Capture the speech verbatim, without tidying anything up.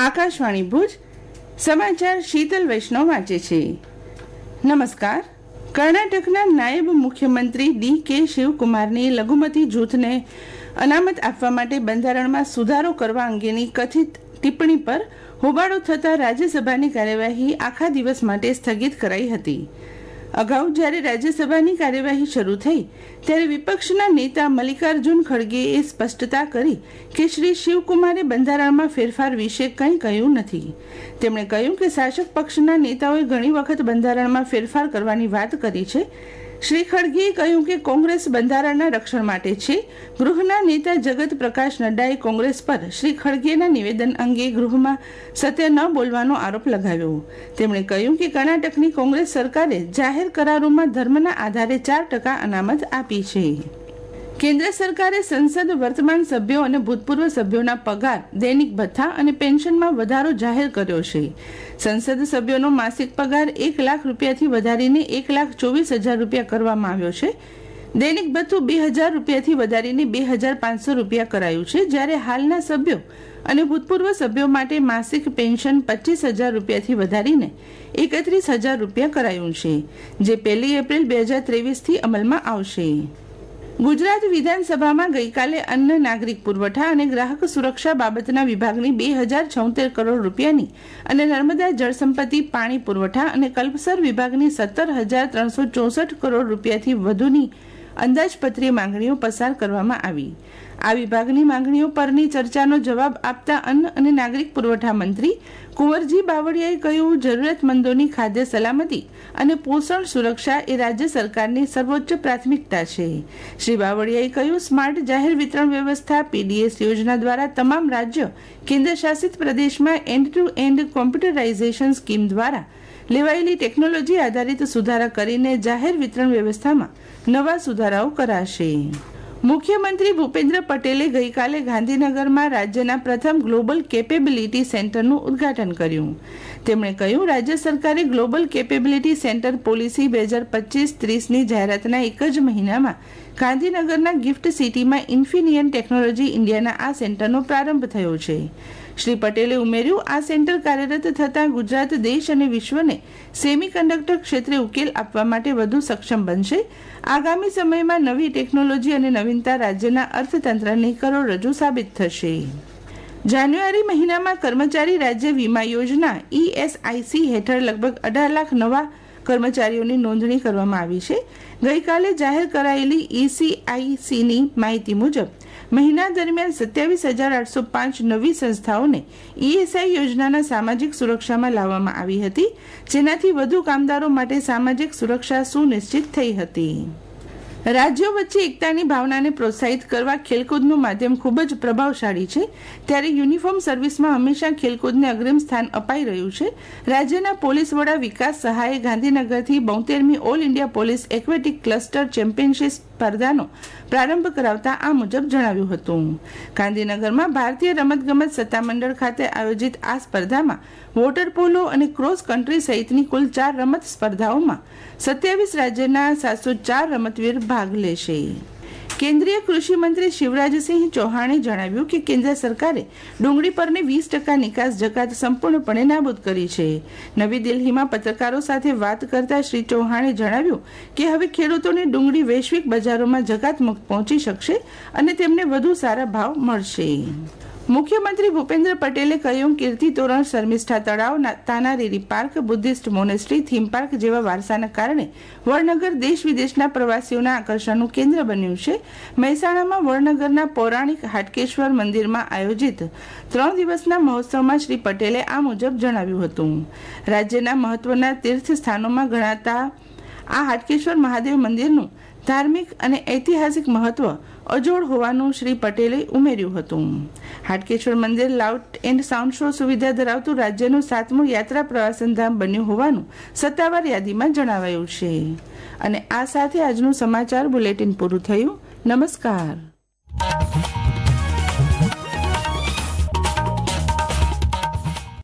આકાશવાણી ભુજ સમાચાર શીતલ વૈષ્ણવ વાંચે છે. નમસ્કાર. કર્ણાટકના નાયબ મુખ્યમંત્રી ડી કે શિવકુમારની લઘુમતી જૂથને અનામત આપવા માટે બંધારણમાં સુધારો કરવા અંગેની કથિત ટિપ્પણી પર હોબાળો થતાં રાજ્યસભાની કાર્યવાહી આખા દિવસ માટે સ્થગિત કરાઈ હતી. અગાઉ જ્યારે રાજ્યસભાની કાર્યવાહી શરૂ થઈ ત્યારે વિપક્ષના નેતા મલ્લિકાર્જુન ખડગેએ સ્પષ્ટતા કરી કે શ્રી શિવકુમારે બંધારણમાં ફેરફાર વિશે કંઈ કહ્યું નથી. તેમણે કહ્યું કે શાસક પક્ષના નેતાઓએ ઘણી વખત બંધારણમાં ફેરફાર કરવાની વાત કરી છે. શ્રી ખડગેએ કહ્યું કે કોંગ્રેસ બંધારણના રક્ષણ માટે છે. ગૃહના નેતા જગત પ્રકાશ નડ્ડાએ કોંગ્રેસ પર શ્રી ખડગેના નિવેદન અંગે ગૃહમાં સત્ય ન બોલવાનો આરોપ લગાવ્યો. તેમણે કહ્યું કે કર્ણાટકની કોંગ્રેસ સરકારે જાહેર કરારોમાં ધર્મના આધારે ચાર ટકા અનામત આપી છે. કેન્દ્ર સરકારે સંસદ વર્તમાન સભ્યો અને ભૂતપૂર્વ સભ્યોના પગાર, દૈનિક ભથ્થા અને પેન્શનમાં વધારો જાહેર કર્યો છે. સંસદ સભ્યોનો માસિક પગાર એક લાખ રૂપિયાથી વધારીને એક લાખ ચોવીસ હજાર રૂપિયા કરવામાં આવ્યો છે. દૈનિક ભથ્થું બે હજાર રૂપિયાથી વધારીને બે હજાર પાંચસો રૂપિયા કરાયું છે. જ્યારે હાલના સભ્યો અને ભૂતપૂર્વ સભ્યો માટે માસિક પેન્શન પચીસ હજાર રૂપિયાથી વધારીને એકત્રીસ હજાર રૂપિયા કરાયું છે, જે પહેલી એપ્રિલ બે હજાર ત્રેવીસથી અમલમાં આવશે. ગુજરાત વિધાનસભામાં ગઈકાલે અન્ન, નાગરિક પુરવઠા અને ગ્રાહક સુરક્ષા બાબતના વિભાગની બે હજાર છોતેર કરોડ રૂપિયાની અને નર્મદા જળસંપત્તિ, પાણી પુરવઠા અને કલ્પસર વિભાગની સત્તર હજાર ત્રણસો ચોસઠ કરોડ રૂપિયાથી વધુની અંદાજપત્રીય માંગણીઓ પસાર કરવામાં આવી. આ વિભાગની માંગણીઓ પરની ચર્ચાનો જવાબ આપતા અન્ન અને નાગરિક પુરવઠા મંત્રી કુંવરજી બાવળિયાએ કહ્યું, જરૂરિયાતમંદોની ખાદ્ય સલામતી અને પોષણ સુરક્ષા એ રાજ્ય સરકારની સર્વોચ્ચ પ્રાથમિકતા છે. શ્રી બાવળિયાએ કહ્યું, સ્માર્ટ જાહેર વિતરણ વ્યવસ્થા પીડીએસ યોજના દ્વારા તમામ રાજ્ય કેન્દ્ર શાસિત પ્રદેશમાં end to end computerisation scheme દ્વારા લેવાયેલી ટેકનોલોજી આધારિત સુધારા કરીને જાહેર વિતરણ વ્યવસ્થામાં નવા સુધારાઓ કરાશે. મુખ્યમંત્રી ભૂપેન્દ્ર પટેલે ગઈકાલે ગાંધીનગરમાં રાજ્યના પ્રથમ ગ્લોબલ કેપેબિલિટી સેન્ટરનું ઉદ્ઘાટન કર્યું. તેમણે કહ્યું, રાજ્ય સરકારે ગ્લોબલ કેપેબિલિટી સેન્ટર પોલિસી બે હજાર પચીસ ત્રીસની જાહેરાતના એક જ મહિનામાં ગાંધીનગરના ગિફ્ટ સિટીમાં ઇન્ફિનિયન ટેકનોલોજી ઇન્ડિયાના આ સેન્ટરનો પ્રારંભ થયો છે. શ્રી પટેલે ઉમેર્યું, આ સેન્ટર કાર્યરત થતાં ગુજરાત દેશ અને વિશ્વને સેમિકન્ડક્ટર ક્ષેત્રે ઉકેલ આપવા માટે વધુ સક્ષમ બનશે. આગામી સમયમાં નવી ટેકનોલોજી અને નવીનતા રાજ્યના અર્થતંત્રની કરોડરજ્જુ સાબિત થશે. જાન્યુઆરી મહિનામાં કર્મચારી રાજ્ય વીમા યોજના ઈએસઆઈસી હેઠળ લગભગ અઢાર લાખ નવા કર્મચારીઓની નોંધણી કરવામાં આવી છે. ગઈકાલે જાહેર કરાયેલી ઈસીઆઈસીની માહિતી મુજબ મહિના દરમિયાન સત્યાવીસ હજાર આઠસો પાંચ નવી સંસ્થાઓને ઈએસઆઈ યોજનાના સામાજિક સુરક્ષામાં લાવવામાં આવી હતી, જેનાથી વધુ કામદારો માટે સામાજિક સુરક્ષા સુનિશ્ચિત થઈ હતી. રાજ્યો વચ્ચે એકતાની ભાવનાને પ્રોત્સાહિત કરવા ખેલકૂદનું માધ્યમ ખૂબ જ પ્રભાવશાળી છે, ત્યારે યુનિફોર્મ સર્વિસમાં હંમેશા ખેલકૂદને અગ્રીમ સ્થાન અપાઈ રહ્યું છે. રાજ્યના પોલીસ વડા વિકાસ સહાયે ગાંધીનગરથી બોતેરમી all India police aquatic cluster championship સ્પર્ધાનો પ્રારંભ કરાવતા આ મુજબ જણાવ્યું હતું. ગાંધીનગરમાં ભારતીય રમતગમત સત્તામંડળ ખાતે આયોજિત આ સ્પર્ધામાં વોટર પોલો અને ક્રોસ કન્ટ્રી સહિતની કુલ ચાર રમત સ્પર્ધાઓમાં સત્યાવીસ રાજ્યના સાતસો ચાર રમતવીર ભાગ લેશે. કેન્દ્રીય કૃષિ મંત્રી શિવરાજસિંહ ચૌહાણે જણાવ્યું કે કેન્દ્ર સરકારે ડુંગળી પરની વીસ ટકા નિકાસ જકાત સંપૂર્ણપણે નાબૂદ કરી છે. નવી દિલ્હીમાં પત્રકારો સાથે વાત કરતા શ્રી ચૌહાણે જણાવ્યું કે હવે ખેડૂતોને ડુંગળી વૈશ્વિક બજારોમાં જકાત મુક્ત પહોંચી શકશે અને તેમને વધુ સારા ભાવ મળશે. મુખ્યમંત્રી ભૂપેન્દ્ર પટેલે કહ્યું, કીર્તિ તોરણ, શર્મિષ્ઠા તળાવ, Tanariri park, Buddhist monastery, theme park જેવા વારસાના કારણે વડનગર દેશ વિદેશના પ્રવાસીઓના આકર્ષણનું કેન્દ્ર બન્યું છે. મહેસાણામાં વડનગરના પૌરાણિક હાટકેશ્વર મંદિરમાં આયોજિત ત્રણ દિવસના મહોત્સવમાં શ્રી પટેલે આ મુજબ જણાવ્યું હતું. રાજ્યના મહત્વના તીર્થ સ્થાનોમાં ગણાતા આ હાટકેશ્વર મહાદેવ મંદિરનું ધાર્મિક અને ઐતિહાસિક મહત્વ અજોડ હોવાનું શ્રી પટેલે ઉમેર્યું હતું. હાટકેશ્વર મંદિર લાઉડ એન્ડ સાઉન્ડ શો સુવિધા ધરાવતું રાજ્યનું સાતમું યાત્રા પ્રવાસન ધામ બન્યું હોવાનું સત્તાવાર યાદીમાં જણાવાયું છે. અને આ સાથે આજનું સમાચાર બુલેટિન પૂરું થયું. નમસ્કાર.